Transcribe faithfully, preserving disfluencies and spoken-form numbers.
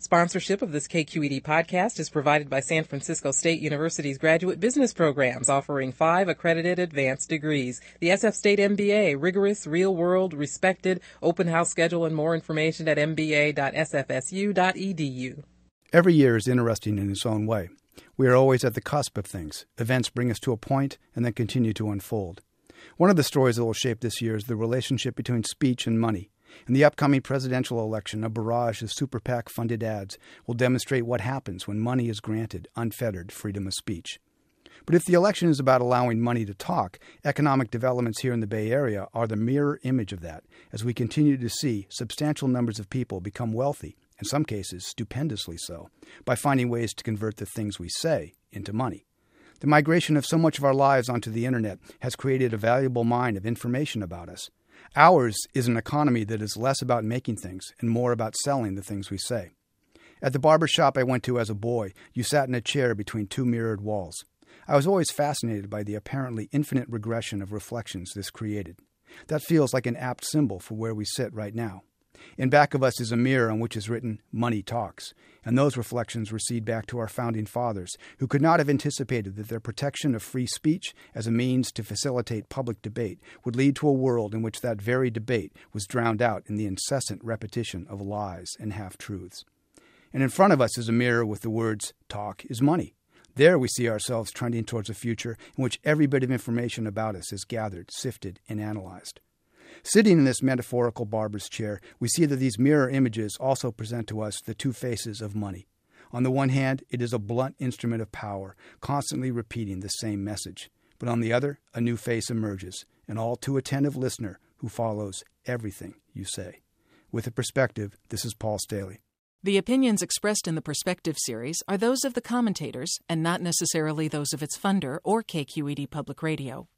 Sponsorship of this K Q E D podcast is provided by San Francisco State University's graduate business programs, offering five accredited advanced degrees. The S F State M B A, rigorous, real-world, respected, open house schedule, and more information at m b a dot s f s u dot e d u. Every year is interesting in its own way. We are always at the cusp of things. Events bring us to a point and then continue to unfold. One of the stories that will shape this year is the relationship between speech and money. In the upcoming presidential election, a barrage of super PAC-funded ads will demonstrate what happens when money is granted unfettered freedom of speech. But if the election is about allowing money to talk, economic developments here in the Bay Area are the mirror image of that, as we continue to see substantial numbers of people become wealthy, in some cases stupendously so, by finding ways to convert the things we say into money. The migration of so much of our lives onto the Internet has created a valuable mine of information about us. Ours is an economy that is less about making things and more about selling the things we say. At the barber shop I went to as a boy, you sat in a chair between two mirrored walls. I was always fascinated by the apparently infinite regression of reflections this created. That feels like an apt symbol for where we sit right now. In back of us is a mirror on which is written, "Money Talks," and those reflections recede back to our founding fathers, who could not have anticipated that their protection of free speech as a means to facilitate public debate would lead to a world in which that very debate was drowned out in the incessant repetition of lies and half-truths. And in front of us is a mirror with the words, "Talk is money." There we see ourselves trending towards a future in which every bit of information about us is gathered, sifted, and analyzed. Sitting in this metaphorical barber's chair, we see that these mirror images also present to us the two faces of money. On the one hand, it is a blunt instrument of power, constantly repeating the same message. But on the other, a new face emerges, an all too attentive listener who follows everything you say. With a perspective, this is Paul Staley. The opinions expressed in the Perspective series are those of the commentators and not necessarily those of its funder or K Q E D Public Radio.